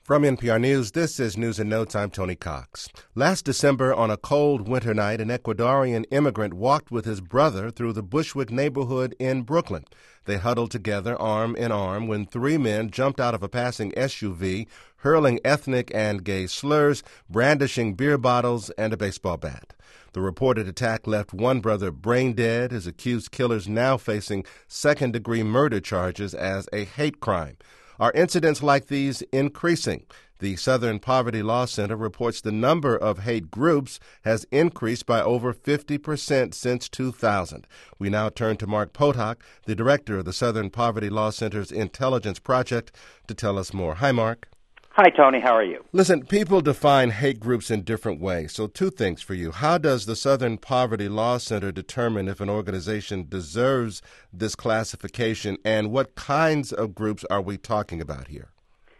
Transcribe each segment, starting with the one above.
From NPR News, this is News in Notes. I'm Tony Cox. Last December, on a cold winter night, an Ecuadorian immigrant walked with his brother through the Bushwick neighborhood in Brooklyn. They huddled together, arm in arm, when three men jumped out of a passing SUV, hurling ethnic and gay slurs, brandishing beer bottles and a baseball bat. The reported attack left one brother brain dead. His accused killers now facing second-degree murder charges as a hate crime. Are incidents like these increasing? The Southern Poverty Law Center reports the number of hate groups has increased by over 50% since 2000. We now turn to Mark Potok, the director of the Southern Poverty Law Center's Intelligence Project, to tell us more. Hi, Mark. Hi, Tony. How are you? Listen, people define hate groups in different ways. So two things for you. How does the Southern Poverty Law Center determine if an organization deserves this classification, and what kinds of groups are we talking about here?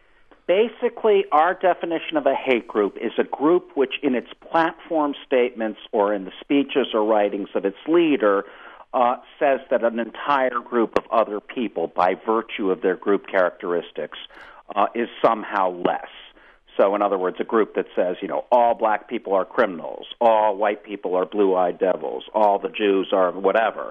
Basically, our definition of a hate group is a group which in its platform statements or in the speeches or writings of its leader says that an entire group of other people, by virtue of their group characteristics, is somehow less. So, in other words, a group that says, all black people are criminals, all white people are blue-eyed devils, all the Jews are whatever,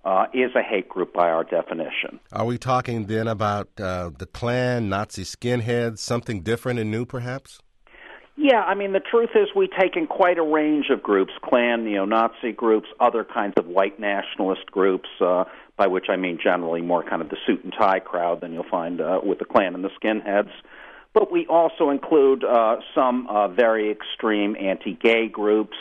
is a hate group by our definition. Are we talking then about the Klan, Nazi skinheads, something different and new perhaps? Yeah, the truth is we take in quite a range of groups, Klan, neo-Nazi groups, other kinds of white nationalist groups, by which I mean generally more kind of the suit and tie crowd than you'll find with the Klan and the skinheads. But we also include some very extreme anti-gay groups,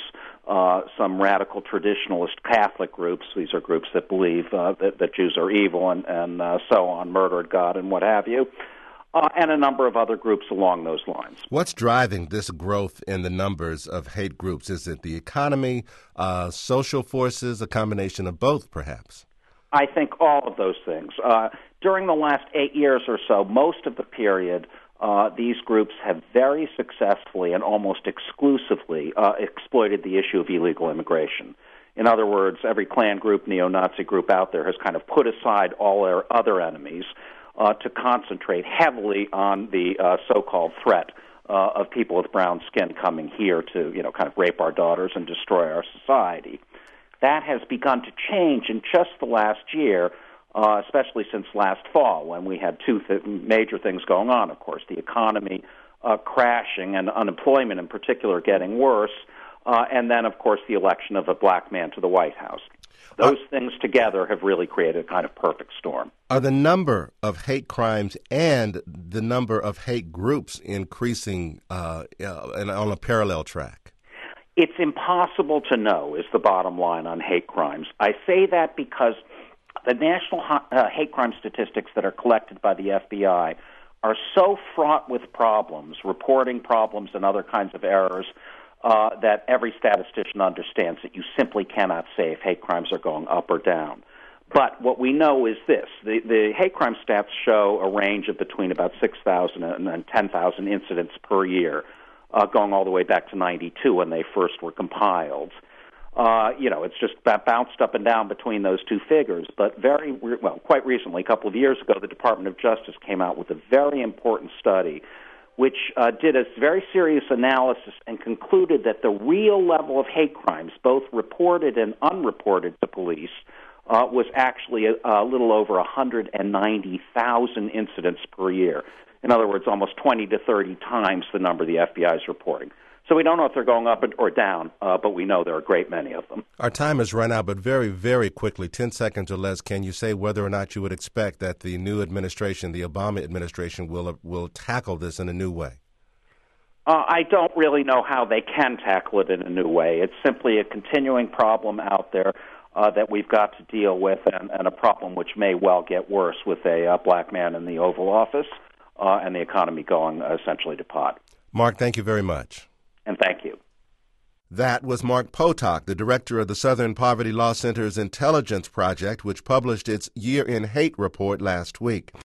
some radical traditionalist Catholic groups. These are groups that believe that Jews are evil and so on, murdered God and what have you. And a number of other groups along those lines. What's driving this growth in the numbers of hate groups? Is it the economy, social forces, a combination of both, perhaps? I think all of those things. During the last 8 years or so, most of the period, these groups have very successfully and almost exclusively exploited the issue of illegal immigration. In other words, every Klan group, neo-Nazi group out there has kind of put aside all their other enemies to concentrate heavily on the so-called threat of people with brown skin coming here to, kind of rape our daughters and destroy our society. That has begun to change in just the last year, especially since last fall, when we had two major things going on, of course, the economy crashing and unemployment in particular getting worse, and then, of course, the election of a black man to the White House. Those things together have really created a kind of perfect storm. Are the number of hate crimes and the number of hate groups increasing on a parallel track? It's impossible to know is the bottom line on hate crimes. I say that because the national hate crime statistics that are collected by the FBI are so fraught with problems, reporting problems and other kinds of errors, that every statistician understands that you simply cannot say if hate crimes are going up or down. But what we know is this. The hate crime stats show a range of between about 6,000 and 10,000 incidents per year, going all the way back to 92 when they first were compiled. It's just bounced up and down between those two figures. But quite recently, a couple of years ago, the Department of Justice came out with a very important study which did a very serious analysis and concluded that the real level of hate crimes, both reported and unreported to police, was actually a little over 190,000 incidents per year. In other words, almost 20 to 30 times the number the FBI is reporting. So we don't know if they're going up or down, but we know there are a great many of them. Our time has run out, but very, very quickly, 10 seconds or less, can you say whether or not you would expect that the new administration, the Obama administration, will tackle this in a new way? I don't really know how they can tackle it in a new way. It's simply a continuing problem out there that we've got to deal with, and a problem which may well get worse with a black man in the Oval Office and the economy going essentially to pot. Mark, thank you very much. And thank you. That was Mark Potok, the director of the Southern Poverty Law Center's Intelligence Project, which published its Year in Hate report last week.